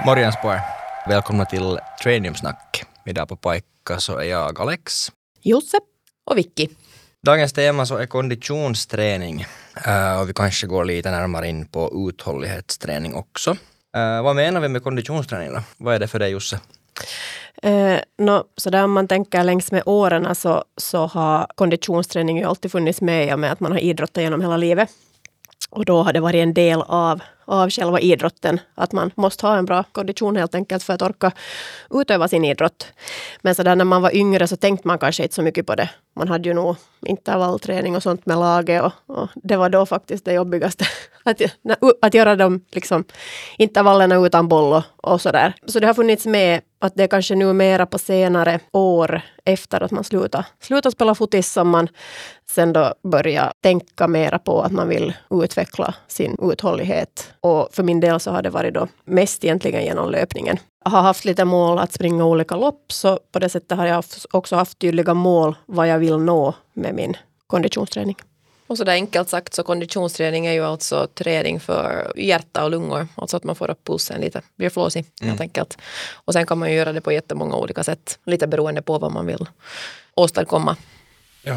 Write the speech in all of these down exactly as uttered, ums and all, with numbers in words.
Morjens på er. Välkomna till Trainingsnack. Idag på paikka så är jag Alex. Josse och Vicky. Dagens tema så är konditionsträning. Uh, och vi kanske går lite närmare in på uthållighetsträning också. Uh, vad menar vi med konditionsträning då? Vad är det för dig, Josse? Eh, no, så där om man tänker längs med åren så, så har konditionsträning ju alltid funnits med i och med att man har idrottat genom hela livet. Och då har det varit en del av, av själva idrotten att man måste ha en bra kondition helt enkelt för att orka utöva sin idrott. Men så där när man var yngre så tänkte man kanske inte så mycket på det. Man hade ju nog intervallträning och sånt med laget och, och det var då faktiskt det jobbigaste. Att, att göra de liksom, intervallerna utan boll och, och sådär. Så det har funnits med att det är kanske nu mera på senare år efter att man slutar, slutar spela fotis som man sen då börjar tänka mera på att man vill utveckla sin uthållighet. Och för min del så har det varit då mest egentligen genom löpningen. Jag har haft lite mål att springa olika lopp, så på det sättet har jag också haft tydliga mål vad jag vill nå med min konditionsträning. Och så där enkelt sagt så konditionsträning är ju alltså träning för hjärta och lungor. Alltså att man får upp pulsen lite, blir flåsig mm. helt enkelt. Och sen kan man ju göra det på jättemånga olika sätt. Lite beroende på vad man vill åstadkomma. Ja.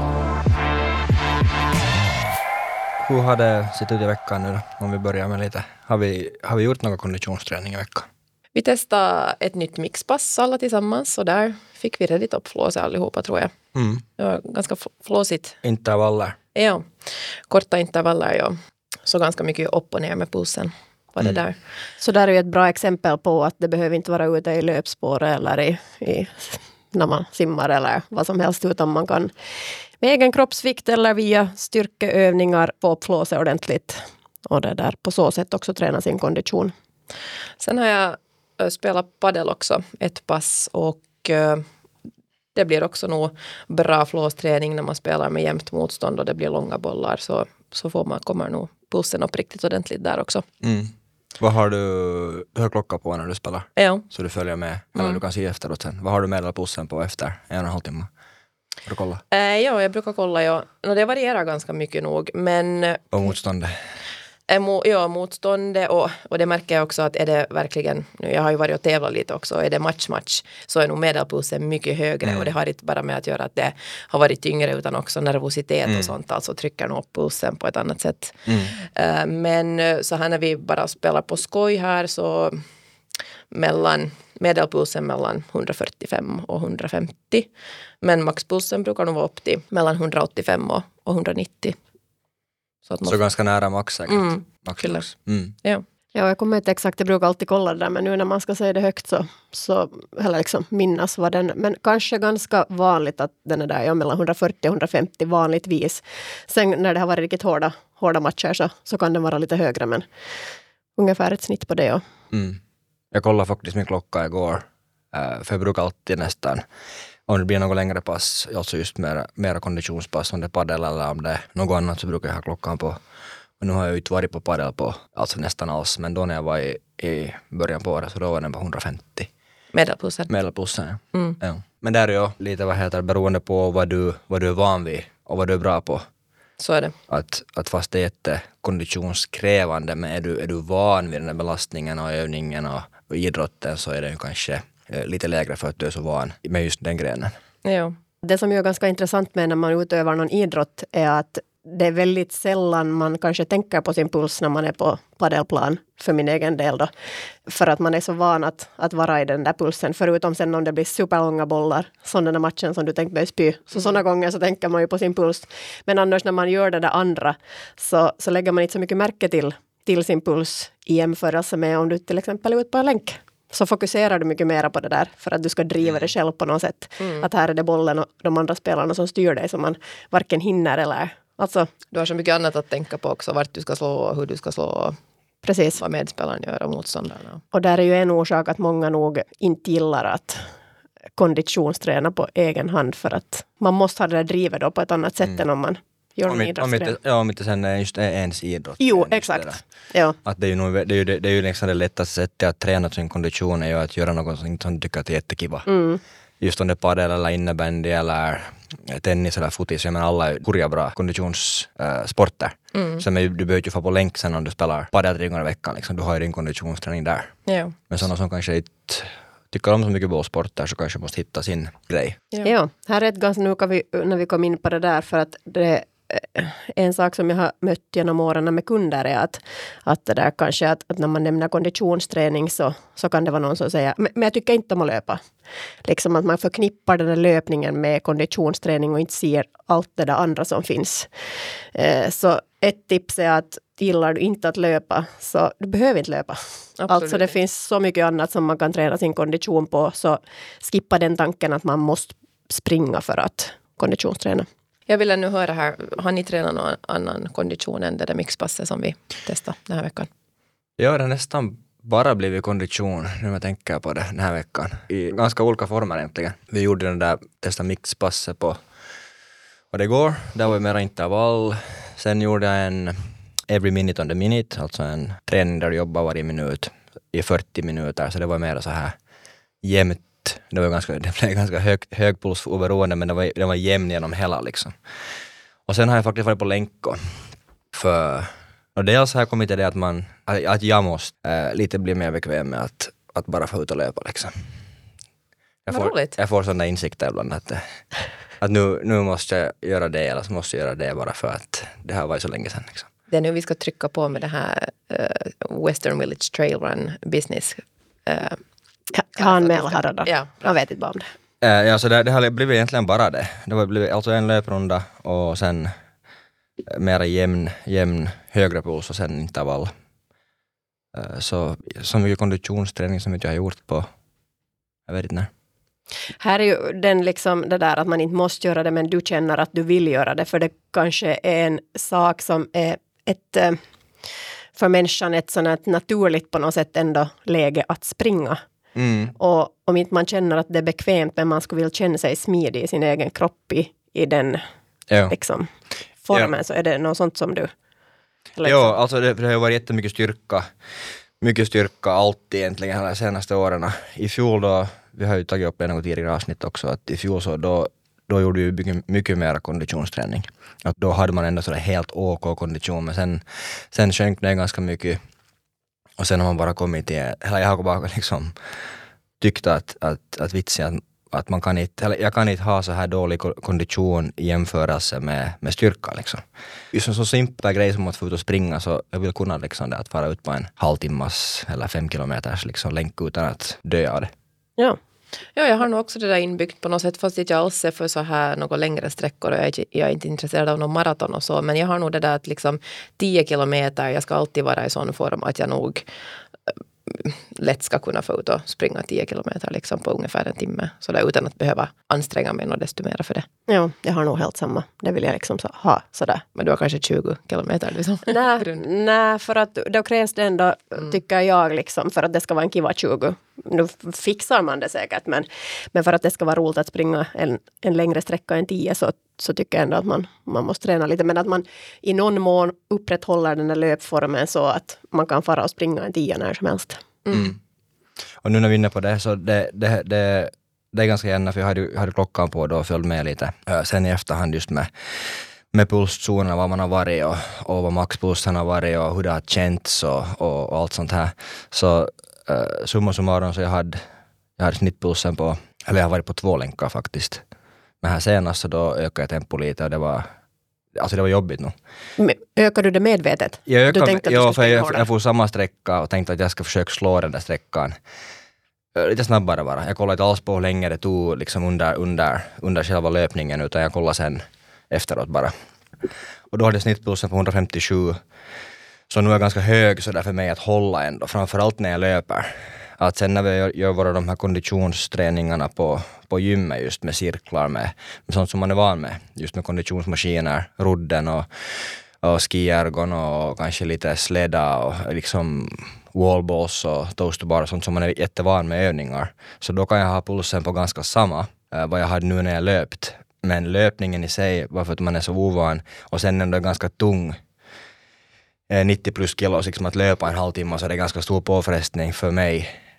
Hur har det sett ut i veckan nu då? Om vi börjar med lite. Har vi, har vi gjort någon konditionsträning i veckan? Vi testade ett nytt mixpass alla tillsammans och där fick vi redigt upp flåsa allihopa tror jag. Mm. Det var ganska flåsigt. Intervaller. Ja, korta intervaller ja. Så ganska mycket upp och ner med pulsen var det mm. där. Så där är ju ett bra exempel på att det behöver inte vara ute i löpspår eller i, i, när man simmar eller vad som helst, utan man kan med egen kroppsvikt eller via styrkeövningar få upp flåsa ordentligt och det där på så sätt också träna sin kondition. Sen har jag spelat paddel också ett pass och det blir också nog bra flåsträning när man spelar med jämnt motstånd och det blir långa bollar, så, så får man, kommer nog pulsen upp riktigt ordentligt där också. Mm. Vad har du, du har klocka på när du spelar? Ja. Så du följer med, eller mm. du kan se efteråt sen. Vad har du med pulsen på efter en och en halv timme? Har du kollat? Äh, ja, jag brukar kolla, ja. No, det varierar ganska mycket nog, men... Och motståndet? Ja, motståndet och, och det märker jag också att är det verkligen, nu jag har ju varit och tävlat lite också, är det match-match så är nog medelpulsen mycket högre mm. och det har inte bara med att göra att det har varit tyngre utan också nervositet mm. och sånt, alltså trycker nog upp pulsen på ett annat sätt. Mm. Uh, men så här när vi bara spelar på skoj här så mellan medelpulsen mellan hundrafyrtiofem och hundrafemtio, men maxpulsen brukar nog vara upp till mellan hundraåttiofem och, och hundranittio. Så, att man... så ganska nära max säkert. Mm, max, max. Mm. Ja. Ja, jag kommer inte exakt, jag brukar alltid kolla det där, men nu när man ska säga det högt så, så eller liksom minnas vad den, men kanske ganska vanligt att den är där, ja, mellan hundrafyrtio och hundrafemtio vanligtvis. Sen när det har varit riktigt hårda, hårda matcher så, så kan den vara lite högre, men ungefär ett snitt på det. Ja. Mm. Jag kollade faktiskt min klocka igår, för jag brukar alltid nästan, om det blir något längre pass, alltså just mera, mera konditionspass, om det är paddel eller om det är något annat, så brukar jag ha klockan på. Och nu har jag ju inte varit på paddel på alltså nästan alls, men då när jag var i, i början på året så då var den på hundrafemtio. Medelpulsen. Medelpulsen, ja. Mm. ja. Men där är ju lite, vad heter det, beroende på vad du, vad du är van vid och vad du är bra på. Så är det. Att, att fast det är inte konditionskrävande, men är du, är du van vid den här belastningen och övningen och, och idrotten, så är det ju kanske lite lägre för att du är så van med just den grenen. Ja. Det som är ganska intressant med när man utövar någon idrott är att det är väldigt sällan man kanske tänker på sin puls när man är på paddelplan, för min egen del då. För att man är så van att, att vara i den där pulsen. Förutom sen om det blir superlånga bollar, som den där matchen som du tänkte börja spy. Så mm. sådana gånger så tänker man ju på sin puls. Men annars när man gör det där andra så, så lägger man inte så mycket märke till, till sin puls i jämförelse med om du till exempel är ute på en länk. Så fokuserar du mycket mer på det där för att du ska driva det själv på något sätt. Mm. Att här är det bollen och de andra spelarna som styr dig, som man varken hinner eller... Alltså, du har så mycket annat att tänka på också, vart du ska slå och hur du ska slå. Precis. Vad medspelaren gör och motståndarna. Och där är ju en orsak att många nog inte gillar att konditionsträna på egen hand, för att man måste ha det där drivet då på ett annat sätt mm. än om man gör om, inte, om, inte, ja, om inte sen är just ens idrott. Jo, exakt. Ja. Att det är ju, nog, det är ju, det är ju liksom det lättaste sättet att träna sin kondition är ju att göra något som du tycker att är jättekiva. Mm. just om det är padel eller innebandy eller tennis eller fotis. Jag menar alla är kurja bra konditionssporter. Mm. Så du behöver ju få på länk sen om du spelar padel tre gånger i veckan. Liksom. Du har ju din konditionsträning där. Ja. Men sådana som kanske inte tycker om så mycket bollsporter så kanske måste hitta sin grej. Ja, ja här är ett ganska nu kan vi, när vi kom in på det där för att det en sak som jag har mött genom åren med kunder är att, att det där kanske att, att när man nämner konditionsträning så, så kan det vara någon som säger men, men jag tycker inte om att löpa. Liksom att man förknippar den där löpningen med konditionsträning och inte ser allt det där andra som finns. Eh, så ett tips är att gillar du inte att löpa så du behöver inte löpa. Absolut. Alltså det finns så mycket annat som man kan träna sin kondition på så skippa den tanken att man måste springa för att konditionsträna. Jag vill nu höra här, har ni tränat någon annan kondition än det där mixpasset som vi testade den här veckan? Ja, det har nästan bara blivit kondition när jag tänker på det den här veckan. I ganska olika former egentligen. Vi gjorde den där testa mixpasset på och det går. Där var ju mera intervall. Sen gjorde jag en every minute on the minute, alltså en träning där du jobbar varje minut i fyrtio minuter. Så det var mer så här jämnt. Det var ganska, det blev ganska hög, hög puls oberoende men det var, det var jämn genom hela liksom. Och sen har jag faktiskt varit på länko. För, och dels har jag kommit till det att man, att, att jag måste äh, lite bli mer bekväm med att, att bara få ut och löpa liksom. Jag får, jag får sådana insikter ibland att, att nu, nu måste jag göra det eller så måste jag göra det bara för att det här var så länge sedan liksom. Det är nu vi ska trycka på med det här uh, Western Village Trail Run Business. Uh, Jag har en mail här då. Ja, jag vet inte bara om det. Äh, ja, så det, det har blivit egentligen bara det. Det har blivit alltså en löprunda och sen mera jämn, jämn högre puls och sen intervall. Äh, så, så mycket konditionsträning som jag har gjort på, jag vet inte när. Här är ju den liksom det där att man inte måste göra det men du känner att du vill göra det för det kanske är en sak som är ett för människan ett sådant naturligt på något sätt ändå läge att springa. Mm. Och om inte man känner att det är bekvämt men man skulle vilja känna sig smidig i sin egen kropp i, i den ja. liksom, formen ja. Så är det något sånt som du... Liksom. Ja, alltså det, det har varit jättemycket styrka. Mycket styrka alltid egentligen de senaste åren. I fjol då, vi har ju tagit upp en något tidigare avsnitt också, att i fjol så då, då gjorde vi mycket, mycket mer konditionsträning. Att då hade man ändå sådär helt OK kondition men sen, sen sjönk det ganska mycket. Och sen har man bara kommit till, eller jag har bara liksom tyckt att, att, att vitsen att, att man kan inte, eller jag kan inte ha så här dålig kondition i jämförelse med, med styrka liksom. Just en så simpel grej som att få ut och springa så jag vill kunna liksom det, att fara ut på en halvtimmas eller fem kilometers liksom länk utan att dö av det. Ja. Ja, jag har nog också det där inbyggt på något sätt fast jag alls är för så här några längre sträckor och jag är, jag är inte intresserad av någon maraton och så men jag har nog det där att liksom tio kilometer, jag ska alltid vara i sån form att jag nog äh, lätt ska kunna få ut och springa tio kilometer liksom på ungefär en timme så där utan att behöva anstränga mig något desto mer för det. Ja, jag har nog helt samma. Det vill jag liksom så, ha sådär. Men du har kanske tjugo kilometer liksom? Nej, nej, för att då krävs det ändå, mm. tycker jag liksom, för att det ska vara en kiva tjugo. Nu fixar man det säkert, men, men för att det ska vara roligt att springa en, en längre sträcka än tio så, så tycker jag ändå att man, man måste träna lite. Men att man i någon mån upprätthåller den här löpformen så att man kan fara och springa en tio när som helst. Mm. Mm. Och nu när vi är inne på det så det, det, det, det är ganska gärna för jag hade, hade klockan på då och följde med lite. Sen i efterhand just med med pulszonerna, vad man har varit och, och vad maxpulsen har varit och hur det har känts och, och, och allt sånt här. Så Uh, summa summarum så jag hade, jag hade snittpulsen på, eller jag har varit på två länkar faktiskt. Men här senast så då ökade jag tempo lite och det var, alltså det var jobbigt nu. Men ökar du det medvetet? Jag ökade, du tänkte att ja, du för jag, jag får samma sträcka och tänkte att jag ska försöka slå den där sträckan uh, lite snabbare bara. Jag kollade inte alls på hur länge det tog liksom under, under, under själva löpningen utan jag kollade sen efteråt bara. Och då hade jag snittpulsen på hundrafemtiosju. Så nu är jag ganska hög så där för mig att hålla ändå, framförallt när jag löper. Att sen när vi gör, gör våra de här konditionsträningarna på, på gymmet just med cirklar, med, med sånt som man är van med. Just med konditionsmaskiner, rodden och, och skiergon och kanske lite släda och liksom wallballs och toastbar och sånt som man är jättevan med övningar. Så då kan jag ha pulsen på ganska samma äh, vad jag hade nu när jag löpt. Men löpningen i sig, varför att man är så ovan och sen ändå ganska tung. nittio plus kilo, liksom att löpa en halvtimme så är det ganska stor påfrestning för mig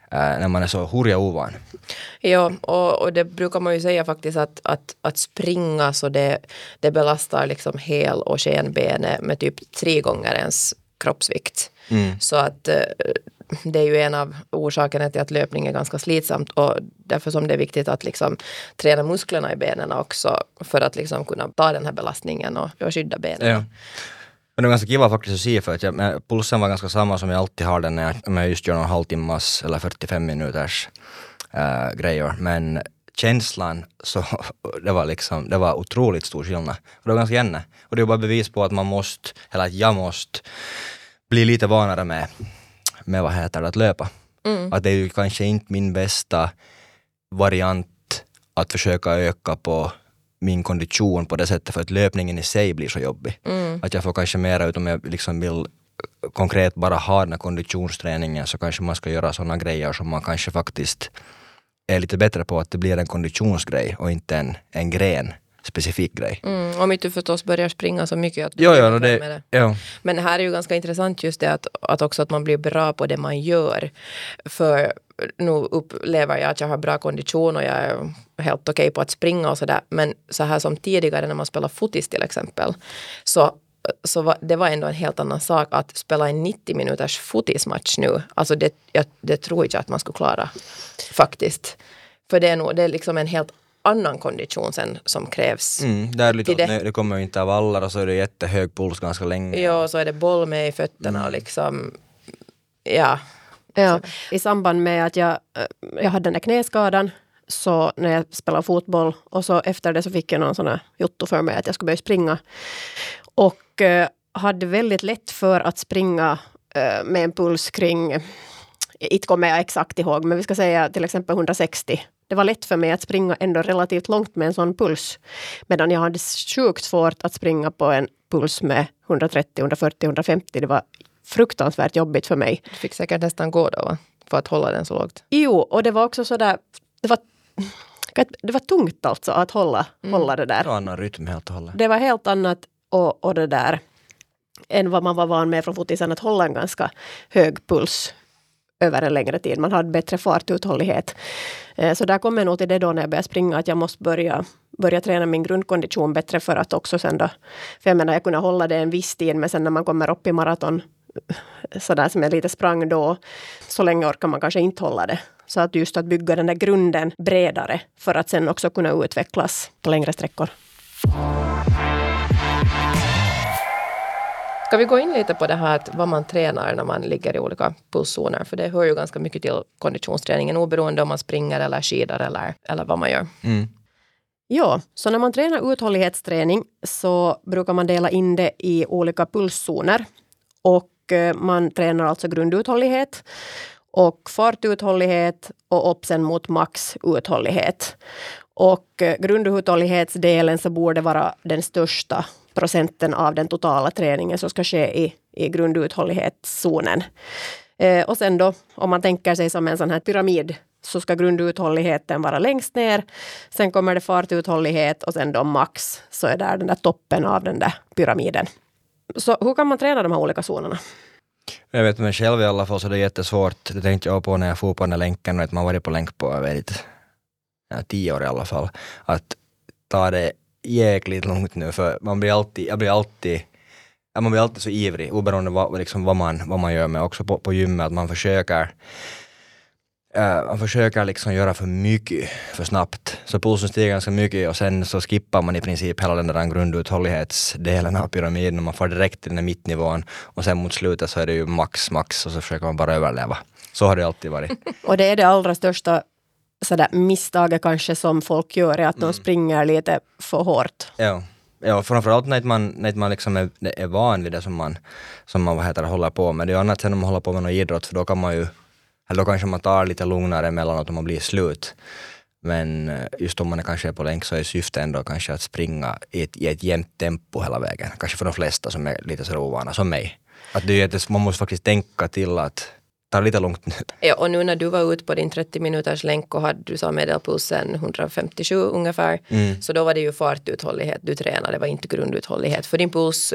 äh, när man är så hurja ovan. Ja, och, och det brukar man ju säga faktiskt att, att, att springa så det, det belastar liksom häl- och skenbenet med typ tre gånger ens kroppsvikt. Mm. Så att eh, det är ju en av orsakerna till att löpning är ganska slitsamt och därför som det är viktigt att liksom träna musklerna i benen också för att liksom kunna ta den här belastningen och, och skydda benen. Ja. Men det var ganska kiva faktiskt att se för att jag, men pulsen var ganska samma som jag alltid har den när jag, när jag just gör någon halvtimmas eller fyrtiofem minuters äh, grejer. Men känslan så det var liksom, det var otroligt stor skillnad. Och det var ganska gärna. Och det är bara bevis på att man måste, eller att jag måste bli lite vanare med, med vad heter det, att löpa. Mm. Att det är ju kanske inte min bästa variant att försöka öka på min kondition på det sättet för att löpningen i sig blir så jobbig. Mm. Att jag får kanske mera ut om jag liksom vill konkret bara ha den här konditionsträningen så kanske man ska göra sådana grejer som man kanske faktiskt är lite bättre på att det blir en konditionsgrej och inte en, en gren specifik grej. Mm, om inte du förstås börjar springa så mycket att jo, ja, det, med det. Ja. Men här är ju ganska intressant just det att, att också att man blir bra på det man gör. För nu upplever jag att jag har bra kondition och jag är helt okej på att springa och sådär. Men så här som tidigare när man spelar fotis till exempel så så var, det var ändå en helt annan sak att spela en nittio minuters fotismatch nu. Alltså det, jag, det tror jag att man skulle klara faktiskt. För det är, nog, det är liksom en helt annan kondition sen som krävs. Mm, det, är lite, det. det kommer ju inte av alla och så är det jättehög puls ganska länge. Ja, så är det boll med i fötterna mm. och liksom, ja. Ja, i samband med att jag, jag hade den där knäskadan så när jag spelade fotboll och så efter det så fick jag någon sån här jotto för mig att jag skulle börja springa. Och eh, hade väldigt lätt för att springa eh, med en puls kring, inte kommer jag exakt ihåg, men vi ska säga till exempel hundrasextio. Det var lätt för mig att springa ändå relativt långt med en sån puls. Medan jag hade sjukt svårt att springa på en puls med hundratrettio, hundrafyrtio, hundrafemtio. Det var fruktansvärt jobbigt för mig. Du fick säkert nästan gå då, va? För att hålla den så lågt. Jo, och det var också sådär, det var, det var tungt alltså att hålla, mm. hålla det där. Det var en annan rytm helt och hållet. Det var helt annat och, och det där än vad man var van med från fotisen att hålla en ganska hög puls över en längre tid. Man hade bättre fartuthållighet. Så där kommer jag nog till det då när jag börjar springa att jag måste börja, börja träna min grundkondition bättre för att också sen då, för jag menar jag kunde hålla det en viss tid men sen när man kommer upp i maraton sådär som jag lite sprang då så länge orkar man kanske inte hålla det. Så att just att bygga den där grunden bredare för att sen också kunna utvecklas på längre sträckor. Ska vi gå in lite på det här att vad man tränar när man ligger i olika pulszoner? För det hör ju ganska mycket till konditionsträningen oberoende om man springer eller skidar eller, eller vad man gör. Mm. Ja, så när man tränar uthållighetsträning så brukar man dela in det i olika pulszoner. Och man tränar alltså grunduthållighet och fartuthållighet och upp sen mot maxuthållighet. Och grunduthållighetsdelen så borde vara den största procenten av den totala träningen som ska ske i, i grunduthållighetszonen. Eh, och sen då, om man tänker sig som en sån här pyramid så ska grunduthålligheten vara längst ner. Sen kommer det fartuthållighet och sen då max så är där den där toppen av den där pyramiden. Så hur kan man träna de här olika zonerna? Jag vet mig själv i alla fall så det är jättesvårt. Det tänkte jag på när jag får på den här länken och att man varit på länk på väldigt ja, tio år i alla fall. Att ta det jäkligt långt nu för man blir alltid, jag blir alltid, ja, man blir alltid så ivrig oberoende vad, liksom, vad, man, vad man gör med också på, på gymmet att man försöker uh, man försöker liksom göra för mycket för snabbt så pulsen stiger ganska mycket och sen så skippar man i princip hela den där grunduthållighetsdelen av pyramiden och man får direkt till den mittnivån och sen mot slutet så är det ju max max och så försöker man bara överleva. Så har det alltid varit. Och det är det allra största sådär misstaget kanske som folk gör är att mm. de springer lite för hårt. Ja, ja framförallt när man, när man liksom är, är van vid det som man, som man vad heter, håller på med. Det är ju annat än om man håller på med någon idrott för då kan man ju, eller då kanske man tar lite lugnare emellanåt om man blir slut. Men just om man är kanske på länk så är syftet ändå kanske att springa i ett, i ett jämnt tempo hela vägen. Kanske för de flesta som är lite så ovana som mig. Att det är att man måste faktiskt tänka till att ta lite långt nu. Ja, och nu när du var ute på din trettio minuters länk och hade du sa medelpulsen hundrafemtiosju ungefär, mm. så då var det ju fartuthållighet du tränade, det var inte grunduthållighet. För din puls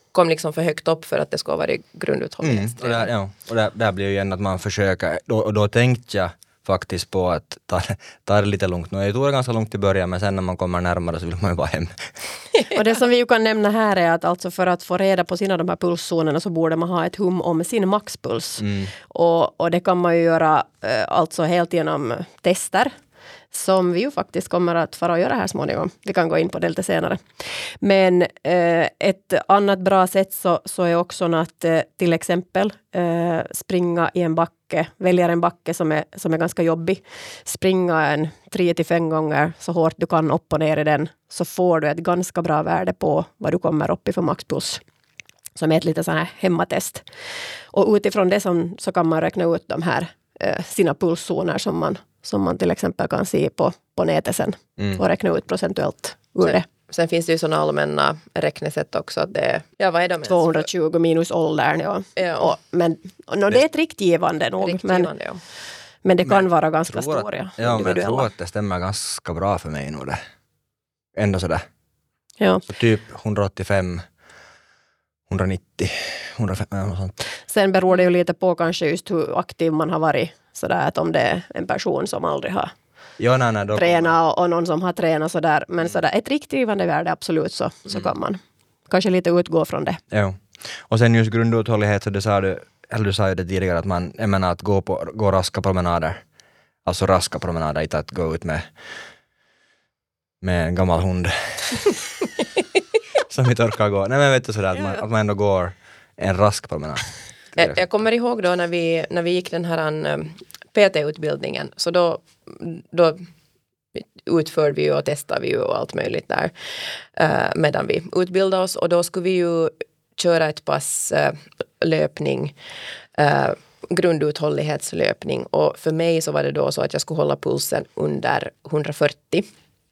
kom liksom för högt upp för att det ska vara grunduthållighet. Mm, och där, ja, och där, där blir ju igen att man försöker, då, och då tänkte jag faktiskt på att ta, ta det lite lugnt. Nu, jag tog det ganska långt i början, men sen när man kommer närmare så vill man ju bara hem. Och det som vi ju kan nämna här är att alltså för att få reda på sina de här pulszonerna så borde man ha ett hum om sin maxpuls. Mm. Och, och det kan man ju göra eh, alltså helt genom tester som vi ju faktiskt kommer att fara och göra här småningom. Vi kan gå in på det lite senare. Men eh, ett annat bra sätt så, så är också att eh, till exempel eh, springa i en backe, välja en backe som är, som är ganska jobbig. Springa en tre till fem gånger så hårt du kan upp och ner i den, så får du ett ganska bra värde på vad du kommer upp i för maxpuls. Som är ett lite sån här hemmatest. Och utifrån det som, så kan man räkna ut de här eh, sina pulszoner som man som man till exempel kan se på, på nätet sen mm. och räkna ut procentuellt ur sen, det. Sen finns det ju sådana allmänna räknesätt också. Att det, ja, vad är de? tvåhundratjugo minus åldern, ja. ja. Och, men no, det är ett riktgivande nog. Riktgivande, men, ja. men det kan men, vara ganska stora. Att, ja, men jag tror att det stämmer ganska bra för mig nu det. Ändå sådär. Ja. Så typ hundraåttiofem, hundranittio, hundrafem och sånt. Sen beror det ju lite på kanske just hur aktiv man har varit. Sådär att om det är en person som aldrig har jo, nej, nej, tränat och, och någon som har tränat sådär. Men mm. sådär, ett riktgivande värde absolut så, så mm. kan man kanske lite utgå från det. Ja. Och sen just grunduthållighet, så det sa du, eller du sa ju det tidigare att man, jag menar att gå, på, gå raska promenader. Alltså raska promenader, inte att gå ut med med en gammal hund som inte orkar gå. Nej men vet du sådär att man, att man ändå går en rask promenad. Jag, jag kommer ihåg då när vi, när vi gick den här um, P T-utbildningen, så då, då utförde vi ju och testade vi ju och allt möjligt där uh, medan vi utbildade oss, och då skulle vi ju köra ett pass uh, löpning, uh, grunduthållighetslöpning, och för mig så var det då så att jag skulle hålla pulsen under hundrafyrtio.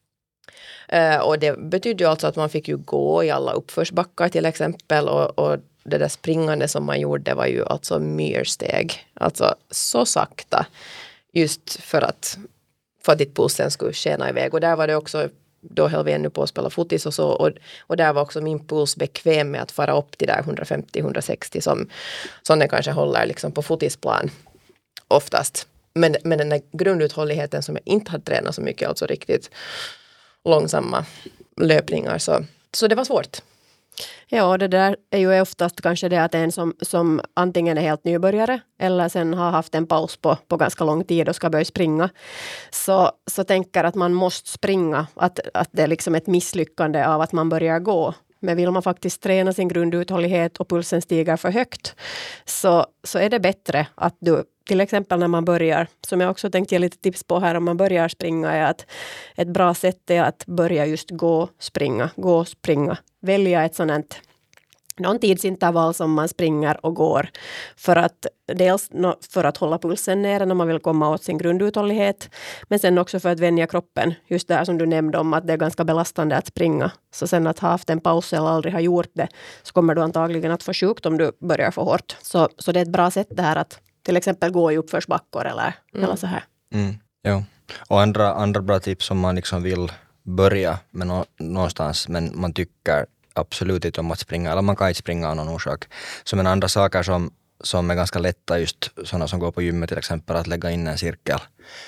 Uh, och det betydde ju alltså att man fick ju gå i alla uppförsbackar till exempel, och, och det där springande som man gjorde var ju alltså myrsteg. Alltså så sakta. Just för att, för att ditt pulsen skulle skena iväg. Och där var det också, då höll vi ännu på att spela fotis och så. Och, och där var också min puls bekväm med att fara upp till där hundrafemtio till hundrasextio som, som den kanske håller liksom på fotisplan oftast. Men, men den där grunduthålligheten som jag inte hade tränat så mycket, alltså riktigt långsamma löpningar. Så, så det var svårt. Ja, det där är ju oftast kanske det att en som, som antingen är helt nybörjare eller sen har haft en paus på, på ganska lång tid och ska börja springa. Så, så tänker att man måste springa, att, att det är liksom ett misslyckande av att man börjar gå. Men vill man faktiskt träna sin grunduthållighet och pulsen stiger för högt, så, så är det bättre att du, till exempel när man börjar, som jag också tänkte ge lite tips på här, om man börjar springa, är att ett bra sätt är att börja just gå, springa, gå, springa. Välja ett sådant, någon tidsintervall som man springer och går, för att dels för att hålla pulsen nere när man vill komma åt sin grunduthållighet, men sen också för att vänja kroppen, just där som du nämnde om att det är ganska belastande att springa. Så sen att ha haft en paus eller aldrig ha gjort det, så kommer du antagligen att få sjukt om du börjar för hårt. Så, så det är ett bra sätt det här att till exempel gå i uppförsbackor eller, mm. eller så här. Mm, ja. Och andra, andra bra tips om man liksom vill börja med nå, någonstans, men man tycker absolut inte om att springa, eller man kan inte springa av någon orsak. Som en andra saker som, som är ganska lätta, just sådana som går på gymmet till exempel, att lägga in en cirkel.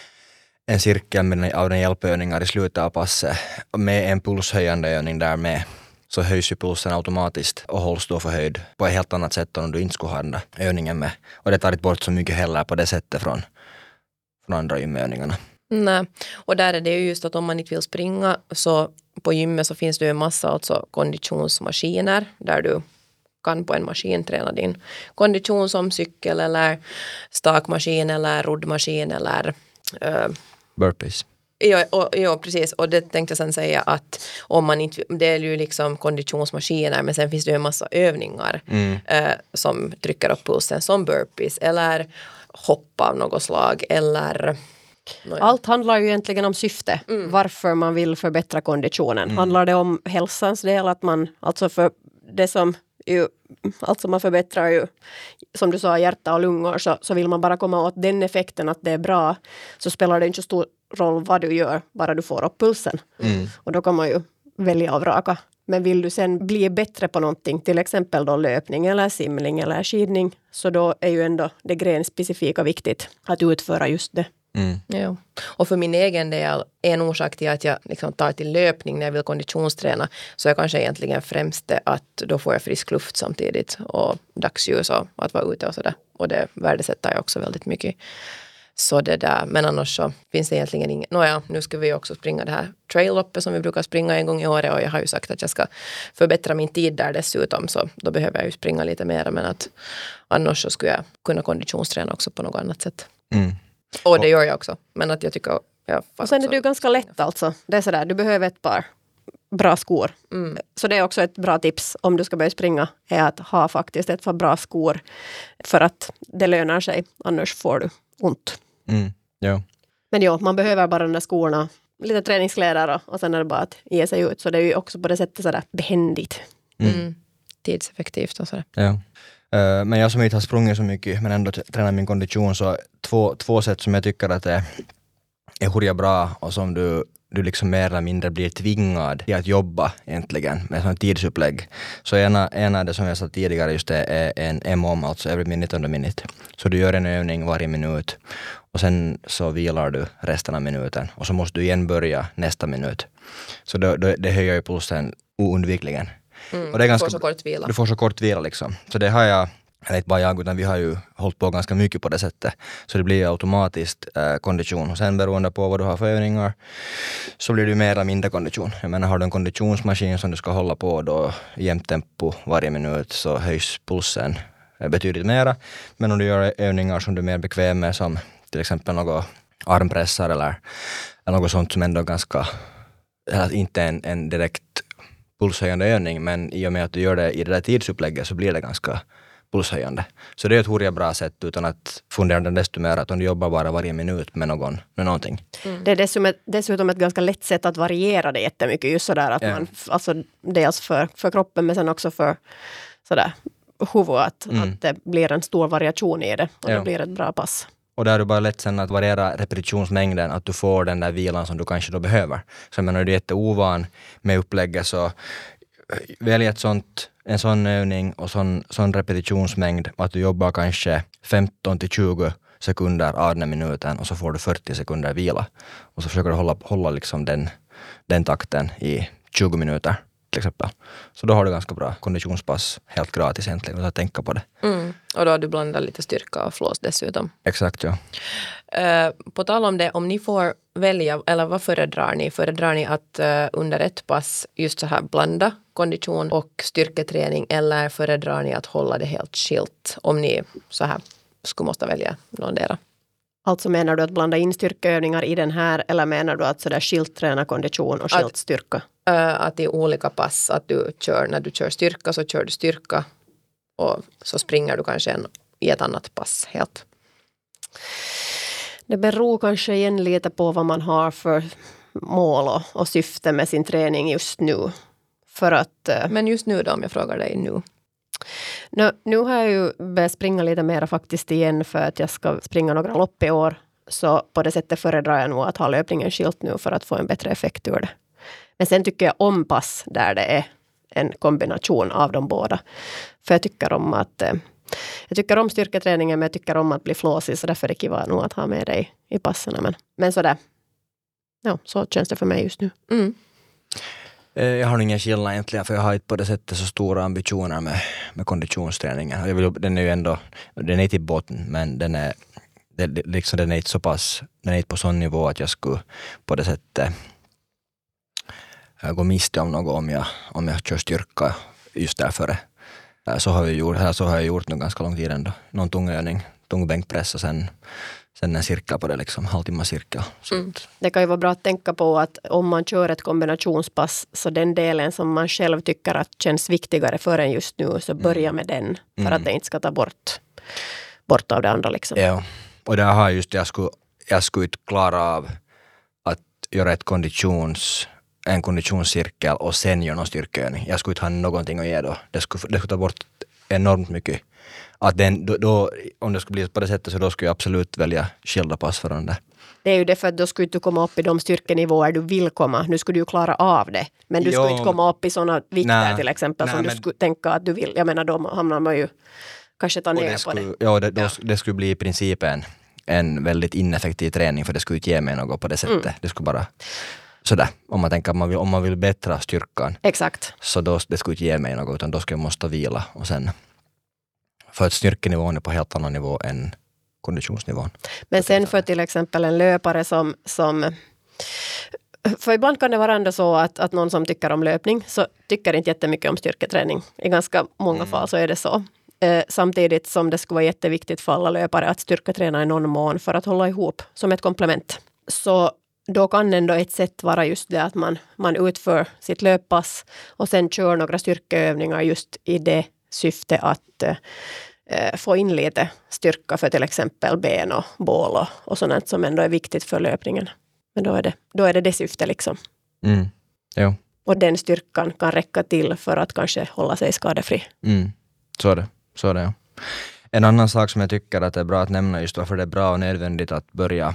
En cirkel med, av den hjälpövningar i slutet av passet, med en pulshöjande övning där med, så höjs ju pulsen automatiskt och hålls då förhöjd på ett helt annat sätt än om du inte skulle ha den där övningen med. Och det tar inte bort så mycket heller på det sättet från, från andra gymövningarna. Nej, och där är det ju just att om man inte vill springa, så på gymmet så finns det ju en massa alltså konditionsmaskiner där du kan på en maskin träna din kondition, som cykel eller stakmaskin eller roddmaskin eller uh, burpees. Ja, och, ja, precis. Och det tänkte jag sen säga att om man inte, det är ju liksom konditionsmaskiner, men sen finns det ju en massa övningar mm. uh, som trycker upp pulsen, som burpees eller hoppa av något slag eller... Allt handlar ju egentligen om syfte, mm. varför man vill förbättra konditionen. Mm. Handlar det om hälsans del, att man, alltså för det som ju, alltså man förbättrar ju, som du sa, hjärta och lungor, så, så vill man bara komma åt den effekten att det är bra, så spelar det inte så stor roll vad du gör, bara du får upp pulsen. Mm. Och då kan man ju välja och vraka Men vill du sen bli bättre på någonting, till exempel då löpning eller simning eller skidning, så då är ju ändå det grenspecifika viktigt att utföra just det. Mm. Ja. Och för min egen del, en orsak till att jag liksom tar till löpning när jag vill konditionsträna, så är kanske egentligen främst det att då får jag frisk luft samtidigt och dagsljus och att vara ute och sådär. Och det värdesätter jag också väldigt mycket. Så det där, men annars så finns det egentligen inget. Nåja, nu ska vi också springa det här trail-loppet som vi brukar springa en gång i året, och jag har ju sagt att jag ska förbättra min tid där dessutom, så då behöver jag ju springa lite mer, men att annars så skulle jag kunna konditionsträna också på något annat sätt. Mm. Och det gör jag också, men att jag tycker... Jag och sen är det ju ganska lätt alltså. Det är sådär, du behöver ett par bra skor. Mm. Så det är också ett bra tips om du ska börja springa, är att ha faktiskt ett par bra skor, för att det lönar sig, annars får du ont. Mm. Ja. Men ja, man behöver bara de där skorna, lite träningskläder och, och sen är det bara att ge sig ut. Så det är ju också på det sättet sådär behändigt. Mm. Mm. Tidseffektivt och sådär. Ja. Uh, men jag som inte har sprungit så mycket men ändå tränar min kondition, så två, två sätt som jag tycker att är, är hurja bra och som du, du liksom mer eller mindre blir tvingad till att jobba egentligen med sån tidsupplägg. Så ena, ena det som jag sa tidigare just det är en M O M, alltså every minute on the minute. Så du gör en övning varje minut och sen så vilar du resten av minuten och så måste du igen börja nästa minut. Så då, då, det höjer ju pulsen oundvikligen. Mm, och det är ganska, du får så kort vila. Du får så kort vila liksom. Så det har jag, eller inte bara jag, utan vi har ju hållit på ganska mycket på det sättet. Så det blir ju automatiskt äh, kondition. Och sen beroende på vad du har för övningar så blir det mer eller mindre kondition. Jag menar, har du en konditionsmaskin som du ska hålla på då i jämnt tempo varje minut, så höjs pulsen betydligt mera. Men om du gör övningar som du är mer bekväm med, som till exempel något armpressar eller, eller något sånt som ändå ganska, eller inte en, en direkt pulshöjande övning, men i och med att du gör det i det där tidsupplägget så blir det ganska pulshöjande. Så det är ett hurja bra sätt, utan att fundera desto mer att om du jobbar bara varje minut med, någon, med någonting. Mm. Det är dessutom ett, dessutom ett ganska lätt sätt att variera det jättemycket, just sådär att yeah. man, alltså dels för, för kroppen men sen också för sådär huvudet, att, mm. att det blir en stor variation i det och ja. det blir ett bra pass. Och där är det bara lätt sen att variera repetitionsmängden, att du får den där vilan som du kanske då behöver. Så menar du är jätteovan med upplägget, så välj ett sånt, en sån övning och sån, sån repetitionsmängd att du jobbar kanske femton till tjugo sekunder av den minuten och så får du fyrtio sekunder vila. Och så försöker du hålla, hålla liksom den, den takten i tjugo minuter till exempel. Så då har du ganska bra konditionspass helt gratis egentligen, utan att tänka på det. Mm. Och då har du blandat lite styrka och flås dessutom. Exakt, ja. Uh, på tal om det, om ni får välja, eller vad föredrar ni? Föredrar ni att uh, under ett pass just så här blanda kondition och styrketräning, eller föredrar ni att hålla det helt skilt om ni så här skulle måste välja någon dera? Alltså menar du att blanda in styrkeövningar i den här, eller menar du att sådär skilt träna kondition och skilt att, styrka? Uh, att i olika pass, att du kör, när du kör styrka så kör du styrka och så springer du kanske en, i ett annat pass helt. Det beror kanske igen lite på vad man har för mål och, och syfte med sin träning just nu. För att, Men just nu då, om jag frågar dig nu? Nu, nu har jag ju börjat springa lite mer faktiskt igen, för att jag ska springa några lopp i år. Så på det sättet föredrar jag nog att ha löpningen skilt nu för att få en bättre effekt ur det. Men sen tycker jag om pass där det är en kombination av de båda. För jag tycker om att jag tycker om styrketräningen, men jag tycker om att bli flåsig, så därför är det kiva nog att ha med dig i passerna. Men, men sådär, ja, så känns det för mig just nu. Mm. Jag har ingen skillnad egentligen, för jag har inte på det sättet så stora ambitioner med, med konditionsträningen. Jag vill, den är ju ändå, den är inte i botten, men den är, det, liksom, den är inte så pass, den är inte på sån nivå att jag skulle på det sättet gå miste om något om jag, om jag kör styrka just därför. Så har jag gjort, så har jag gjort nu ganska lång tid ändå. Någon tung övning, tung bänkpress och sen, sen en cirkel på det, liksom, halvtimma cirkel. Mm. Det kan ju vara bra att tänka på att om man kör ett kombinationspass, så den delen som man själv tycker att känns viktigare för en just nu, så börja med den, för mm. att det inte ska ta bort, bort av det andra. Liksom. Ja, och där har just, jag skulle, jag skulle inte klara av att göra ett konditions en konditionscirkel och sen gör någon styrkeövning. Jag skulle inte ha någonting att ge då. Det skulle, det skulle ta bort enormt mycket. Att den, då, då, om det skulle bli på det sättet, så då skulle jag absolut välja skilda pass för den där. Det är ju det för att då skulle du komma upp i de styrkenivåer du vill komma. Nu skulle du ju klara av det. Men du Jo. skulle inte komma upp i sådana vikter Nej. till exempel Nej, som men- du skulle tänka att du vill. Jag menar, då hamnar man ju kanske ta Och ner det på skulle, det. ja, det, då, Ja. det skulle bli i princip en, en väldigt ineffektiv träning för det skulle inte ge mig något på det sättet. Mm. Det skulle bara sådär, om man tänker att man vill, om man vill bättra styrkan Exakt. så då, det skulle inte ge mig något utan då skulle jag måste vila och sen för att styrkenivån är på helt annan nivå än konditionsnivån. Men sen för till exempel en löpare som, som för ibland kan det vara ändå så att, att någon som tycker om löpning så tycker inte jättemycket om styrketräning. I ganska många Mm. fall så är det så. Eh, samtidigt som det skulle vara jätteviktigt för alla löpare att styrketräna i någon mån för att hålla ihop som ett komplement. Så då kan ändå ett sätt vara just det att man, man utför sitt löppass och sen kör några styrkeövningar just i det syfte att eh, få in lite styrka för till exempel ben och bål och, och sånt som ändå är viktigt för löpningen. Men då är det då är det, det syfte liksom. Mm. Jo. Och den styrkan kan räcka till för att kanske hålla sig skadefri. Mm. Så är det. Så är det, ja. En annan sak som jag tycker att det är bra att nämna just varför det är bra och nödvändigt att börja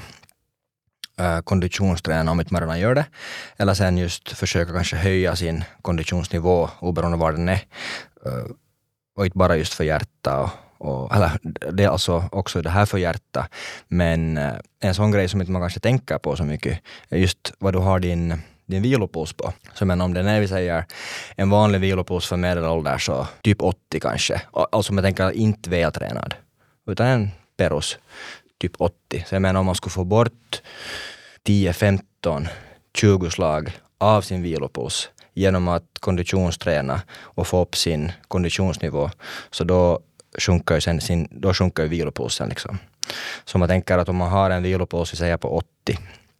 äh, konditionsträna om inte man redan gör det. Eller sen just försöka kanske höja sin konditionsnivå oberoende var den är. Äh, och inte bara just för hjärta och Och, eller det är alltså också det här för hjärta. Men äh, en sån grej som inte man kanske tänker på så mycket är just vad du har din, din vilopuls på. Så men om det är, vi säger en vanlig vilopuls för medelålder så typ åttio kanske. Alltså man tänker inte vältränad. Utan en perus typ åttio. Så jag menar om man skulle få bort tio, femton, tjugo slag av sin vilopuls genom att konditionsträna och få upp sin konditionsnivå. Så då sjunker ju sen sin, då sjunker ju vilopulsen liksom. Så man tänker att om man har en vilopuls, vi säger på åttio,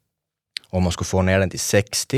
om man skulle få ner den till sextio,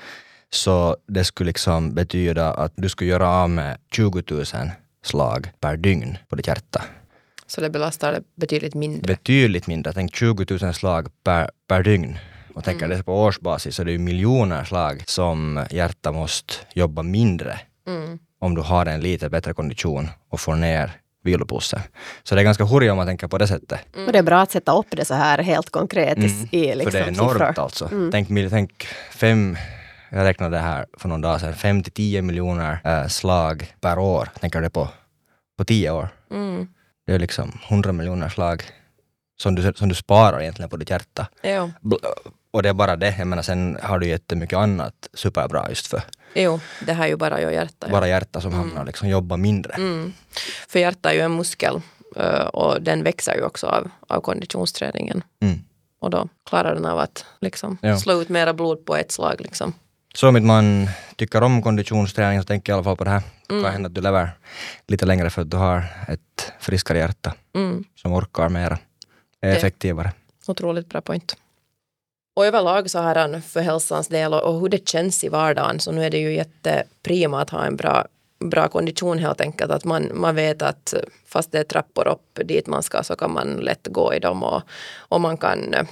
så det skulle liksom betyda att du skulle göra av med tjugo tusen slag per dygn på ditt hjärta. Så det belastar det betydligt mindre. Betydligt mindre. Tänk tjugo tusen slag per, per dygn. Och tänker mm. det på årsbasis så det är ju miljoner slag som hjärta måste jobba mindre Mm. om du har en lite bättre kondition och får ner vilopulsen. Så det är ganska hurra om man tänker på det sättet. Mm. Och det är bra att sätta upp det så här helt konkret Mm. i liksom för det är enormt siffror. alltså. Mm. Tänk, tänk fem, jag räknade det här för någon dag sedan, fem till tio miljoner äh, slag per år. Tänker det på, på tio år. Mm. Det är liksom hundra miljoner slag som du, som du sparar egentligen på ditt hjärta. Jo. Och det är bara det. Jag menar, sen har du jättemycket annat superbra just för jo, det här är ju bara jag hjärta. Ja. bara hjärta som Mm. hamnar liksom jobba mindre. Mm. För hjärta är ju en muskel eh, och den växer ju också av, av konditionsträningen. Mm. Och då klarar den av att liksom Ja. slå ut mera blod på ett slag. Liksom. Så om inte man tycker om konditionsträning så tänker jag i alla fall på det här. Det Mm. kan hända att du lever lite längre för att du har ett friskare hjärta Mm. som orkar mera, är Det- effektivare. Otroligt bra point. Och överlag så har han för hälsans del och, och hur det känns i vardagen, så nu är det ju jätteprima att ha en bra, bra kondition helt enkelt. Att man, man vet att fast det är trappor upp dit man ska så kan man lätt gå i dem och, och man kan eh,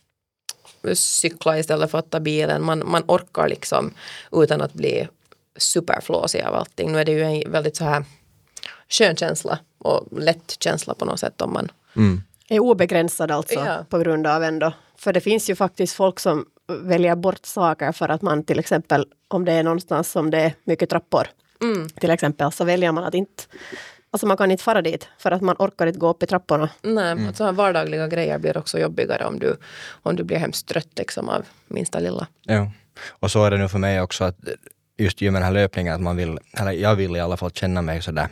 cykla istället för att ta bilen. Man, man orkar liksom utan att bli superflåsig av allting. Nu är det ju en väldigt så här skön känsla och lätt känsla på något sätt om man Mm. Är obegränsad alltså Ja. på grund av ändå. För det finns ju faktiskt folk som väljer bort saker för att man till exempel, om det är någonstans som det är mycket trappor mm. till exempel, så väljer man att inte, alltså man kan inte fara dit för att man orkar inte gå upp i trapporna. Nej, mm. så här vardagliga grejer blir också jobbigare om du, om du blir hemskt trött liksom av minsta lilla. Ja. Och så är det nu för mig också att just ju med den här löpningen att man vill, eller jag vill i alla fall känna mig sådär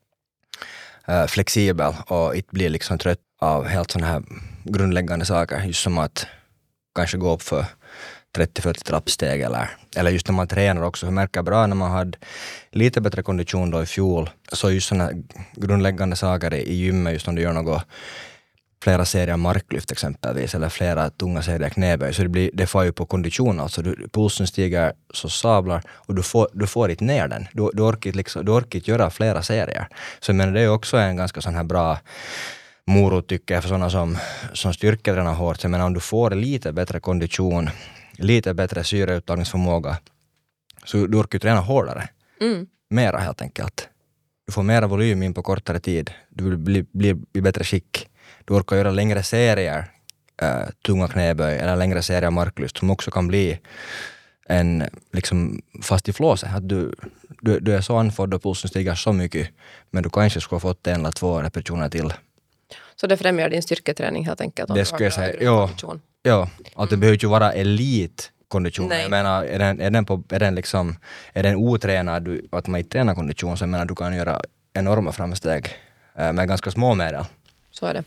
uh, flexibel och inte bli liksom trött av helt sådana här grundläggande saker. Just som att kanske gå upp för trettio fyrtio trappsteg eller, eller just när man tränar också. Jag märker bra när man hade lite bättre kondition då i fjol. Så just sådana grundläggande saker i gymmet, just om du gör något, flera serier marklyft exempelvis eller flera tunga serier knäböj, så det, blir, det får ju på kondition alltså. Du, pulsen stiger så sablar och du får, du får inte ner den. Du, du, orkar inte liksom, du orkar inte göra flera serier. Så jag menar, det är också en ganska sån här bra morot tycker jag för sådana som, som styrketränar hårt. Så jag menar, om du får lite bättre kondition, lite bättre syreuttagningsförmåga, så du orkar ju träna hårdare. Mm. Mera helt enkelt. Du får mera volym in på kortare tid. Du blir, blir, blir i bättre skick. Du orkar göra längre serier äh, tunga knäböj eller längre serie av marklyft som också kan bli en liksom fast i flåset. Att du, du, du är så anfodd och pulsen stiger så mycket, men du kanske skulle ha fått en eller två repetitioner till. Så det främjar din styrketräning helt enkelt? Det skulle jag säga, ja. Ja, att det behöver ju vara elitkondition. Jag menar, är den, är den, på, är den liksom, är den otränad, du, att man inte tränar kondition, så jag menar, du kan göra enorma framsteg äh, med ganska små medel. Så är det.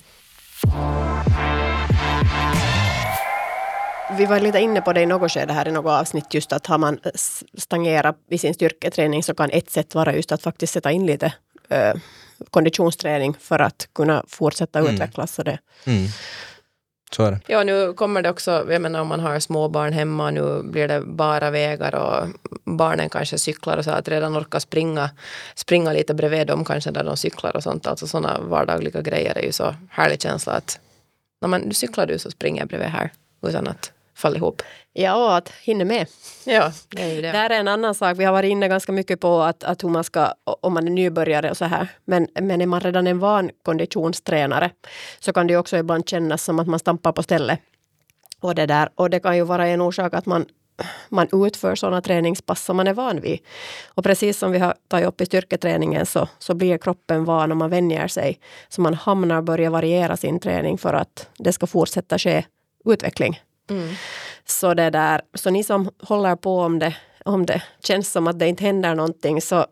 Vi var lite inne på det i något skede här i något avsnitt, just att har man stagnerat i sin styrketräning så kan ett sätt vara just att faktiskt sätta in lite äh, konditionsträning för att kunna fortsätta Mm. utvecklas. Så det. Mm. Så är det. Ja, nu kommer det också, jag menar om man har små barn hemma, nu blir det bara vägar och barnen kanske cyklar och så att redan orka springa, springa lite bredvid dem kanske där de cyklar och sånt. Alltså sådana vardagliga grejer är ju så härlig känsla att när man, du cyklar du så springer jag bredvid här utan att falla ihop. Ja, och att hinna med. Ja, det är ju det. Det här är en annan sak. Vi har varit inne ganska mycket på att, att hur man ska, om man är nybörjare och så här. Men, men är man redan en van konditionstränare så kan det ju också ibland kännas som att man stampar på stället. Och det, där. Och det kan ju vara en orsak att man, man utför sådana träningspass som man är van vid. Och precis som vi har tagit upp i styrketräningen så, så blir kroppen van och man vänjer sig. Så man hamnar börja variera sin träning för att det ska fortsätta ske utveckling. Mm. Så det där, så ni som håller på om det, om det känns som att det inte händer någonting, så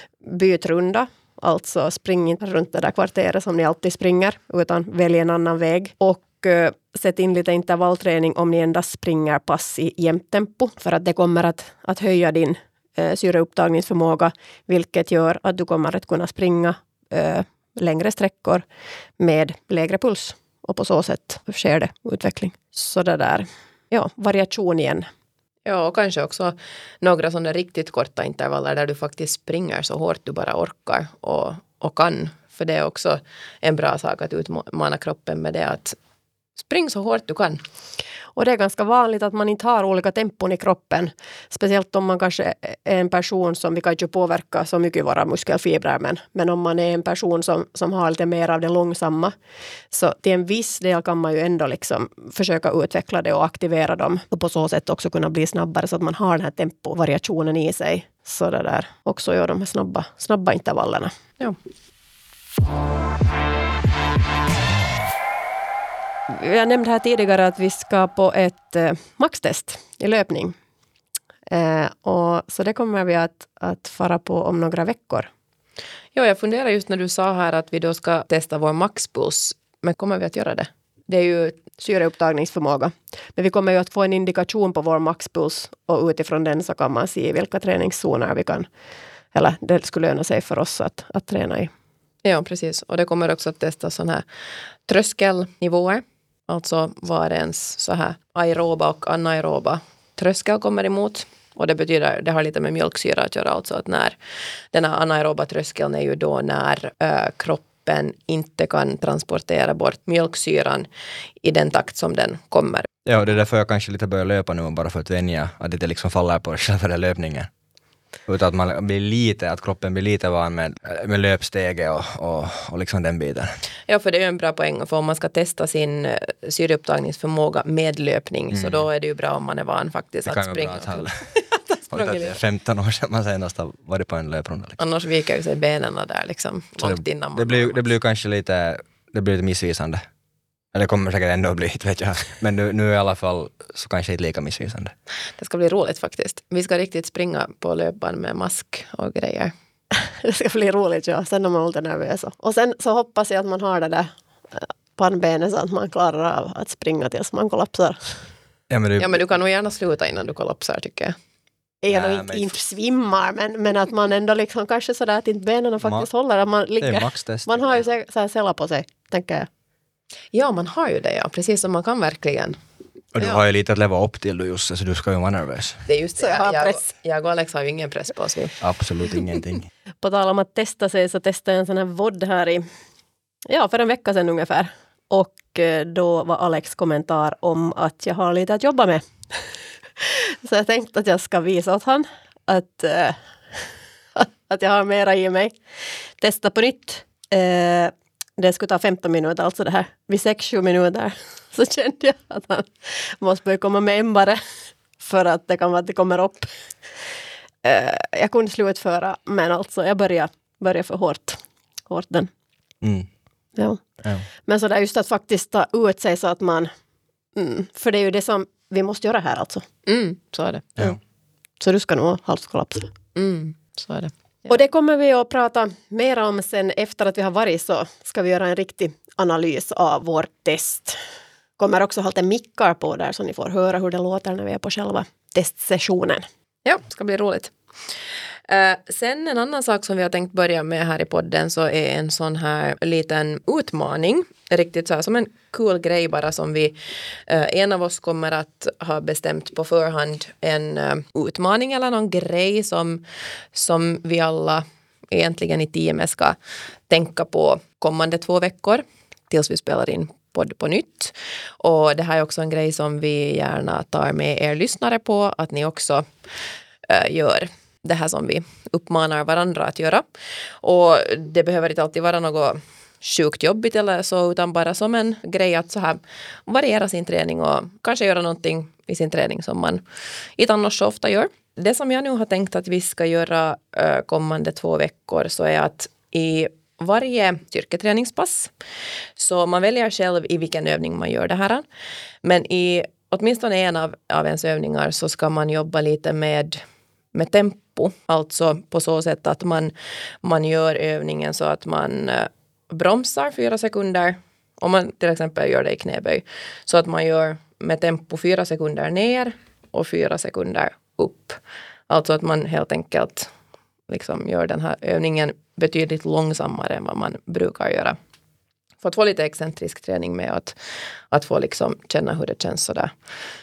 byt runda. Alltså spring inte runt det där kvarteret som ni alltid springer, utan välj en annan väg. Och uh, sätt in lite intervallträning om ni endast springer pass i jämnt tempo. För att det kommer att, att höja din uh, syreupptagningsförmåga, vilket gör att du kommer att kunna springa uh, längre sträckor med lägre puls. Och på så sätt sker det utveckling. Så det där, ja, variation igen. Ja, och kanske också några sådana riktigt korta intervaller där du faktiskt springer så hårt du bara orkar och, och kan. För det är också en bra sak att utmana kroppen med det, att spring så hårt du kan. Och det är ganska vanligt att man inte har olika tempon i kroppen. Speciellt om man kanske är en person som vi kan ju påverka så mycket våra muskelfibrer. Men, men om man är en person som, som har lite mer av det långsamma. Så till en viss del kan man ju ändå liksom försöka utveckla det och aktivera dem. Och på så sätt också kunna bli snabbare så att man har den här tempovariationen i sig. Så det där också gör de här snabba, snabba intervallerna. Ja. Jag nämnde här tidigare att vi ska på ett eh, maxtest i löpning. Eh, och så det kommer vi att, att fara på om några veckor. Ja, jag funderar just när du sa här att vi då ska testa vår maxpuls. Men kommer vi att göra det? Det är ju syreupptagningsförmåga. Men vi kommer ju att få en indikation på vår maxpuls. Och utifrån den så kan man se vilka träningszoner vi kan. Eller det skulle löna sig för oss att, att träna i. Ja, precis. Och det kommer också att testa sådana här tröskelnivåer. Alltså var ens så här aeroba och anaeroba tröskel kommer emot. Och det betyder, det har lite med mjölksyra att göra. Alltså att när den här anaeroba tröskeln är ju då när äh, kroppen inte kan transportera bort mjölksyran i den takt som den kommer. Ja, det är därför jag kanske lite börjar löpa nu bara för att vänja att det inte liksom faller på själva den löpningen. Utan att man blir lite, att kroppen blir lite van med, med löpsteget och, och, och liksom den biten. Ja, för det är ju en bra poäng. För om man ska testa sin syreupptagningsförmåga med löpning mm. så då är det ju bra om man är van faktiskt det att springa. Det är femton år sedan man senast har varit på en löprunda. Liksom. Annars viker ju sig benen där liksom långt innan man... Det blir, det blir kanske lite, det blir lite missvisande. Eller det kommer säkert ändå att bli, vet jag. Men nu, nu i alla fall så kanske inte lika missvisande. Det ska bli roligt faktiskt. Vi ska riktigt springa på löpband med mask och grejer. Det ska bli roligt, ja. Sen är man lite nervös. Och sen så hoppas jag att man har det där pannbenet så att man klarar av att springa tills man kollapsar. Ja men, du, ja, men du kan nog gärna sluta innan du kollapsar, tycker jag. Jag ja, inte, inte svimmar, men, men att man ändå liksom kanske sådär att inte benen faktiskt Ma- håller. Att man, ligger, man har ju så, så här celler på sig, tänker jag. Ja, man har ju det, ja. Precis som man kan verkligen. Och du ja. har ju lite att leva upp till, du Jussi, så du ska ju vara nervös. Det är just det. Jag, jag, jag och Alex har ju ingen press på oss. Absolut ingenting. På tal om att testa sig så testade jag en sån här vod här i, ja, för en vecka sedan ungefär. Och då var Alex kommentar om att jag har lite att jobba med. Så jag tänkte att jag ska visa åt han att, att jag har mera i mig. Testa på nytt. det skulle ta femton minuter, alltså det här vid sex sju minuter, så kände jag att han måste börja komma med ämbare för att det kan vara att det kommer upp. Uh, jag kunde slutföra, men alltså jag började, började för hårt, hårt den. Mm. Ja. Ja. Men så där just att faktiskt ta ut sig så att man, mm, för det är ju det som vi måste göra här alltså. Mm, så är det. Ja. Så du ska nog halskollapsa. Mm, så är det. Ja. Och det kommer vi att prata mer om sen efter att vi har varit, så ska vi göra en riktig analys av vårt test. Kommer också ha lite mickar på där så ni får höra hur det låter när vi är på själva testsessionen. Ja, det ska bli roligt. Uh, sen en annan sak som vi har tänkt börja med här i podden så är en sån här liten utmaning. Riktigt så här som en cool grej bara som vi, uh, en av oss kommer att ha bestämt på förhand en uh, utmaning eller någon grej som, som vi alla egentligen i teamet ska tänka på kommande två veckor tills vi spelar in podd på nytt. Och det här är också en grej som vi gärna tar med er lyssnare på, att ni också uh, gör det här som vi uppmanar varandra att göra. Och det behöver inte alltid vara något sjukt jobbigt eller så, utan bara som en grej att så här variera sin träning och kanske göra någonting i sin träning som man inte annars så ofta gör. Det som jag nu har tänkt att vi ska göra äh, kommande två veckor så är att i varje styrketräningspass, så man väljer själv i vilken övning man gör det här, men i åtminstone en av, av ens övningar så ska man jobba lite med med tempo, alltså på så sätt att man, man gör övningen så att man eh, bromsar fyra sekunder, om man till exempel gör det i knäböj, så att man gör med tempo fyra sekunder ner och fyra sekunder upp. Alltså att man helt enkelt liksom gör den här övningen betydligt långsammare än vad man brukar göra. För att få lite excentrisk träning med att, att få liksom känna hur det känns sådär.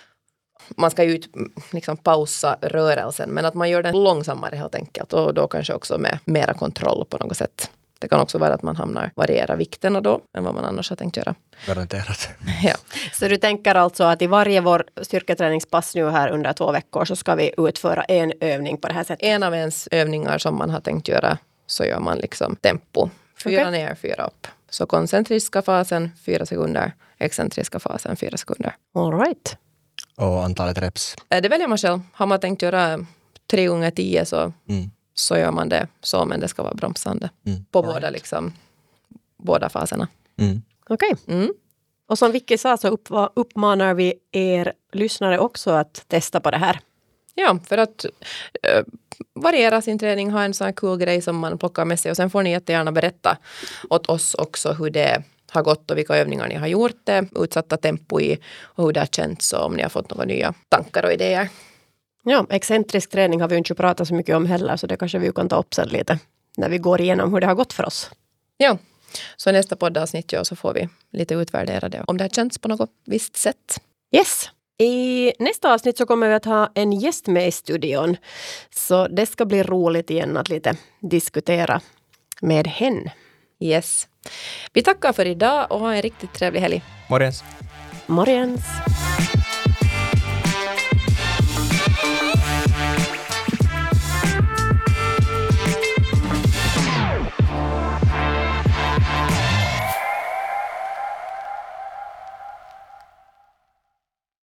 Man ska ju ut, liksom pausa rörelsen, men att man gör den långsammare helt enkelt, och då kanske också med mera kontroll på något sätt. Det kan också vara att man hamnar variera vikterna då än vad man annars har tänkt göra. Garanterat. Ja. Så du tänker alltså att i varje vår styrketräningspass nu här under två veckor så ska vi utföra en övning på det här sättet? En av ens övningar som man har tänkt göra så gör man liksom tempo. Fyra Okay. ner, fyra upp. Så koncentriska fasen, fyra sekunder. Excentriska fasen, fyra sekunder. All right. Och antalet reps. Det väljer man själv. Har man tänkt göra tre gånger tio så, Mm. så gör man det så, men det ska vara bromsande. Mm. På All båda, right. liksom, båda faserna. Mm. Okej. Okay. Mm. Och som Vicky sa så upp, uppmanar vi er lyssnare också att testa på det här. Ja, för att äh, variera sin träning, ha en sån här cool grej som man plockar med sig. Och sen får ni jättegärna berätta åt oss också hur det har gått och vilka övningar ni har gjort det, utsatta tempo i och hur det har känts och om ni har fått några nya tankar och idéer. Ja, excentrisk träning har vi inte pratat så mycket om heller, så det kanske vi kan ta upp sen lite när vi går igenom hur det har gått för oss. Ja, så nästa poddavsnitt ja, så får vi lite utvärdera det om det har känts på något visst sätt. Yes. I nästa avsnitt så kommer vi att ha en gäst med i studion, så det ska bli roligt igen att lite diskutera med henne. Yes. Vi tackar för idag och ha en riktigt trevlig helg. Morgens. Morgens!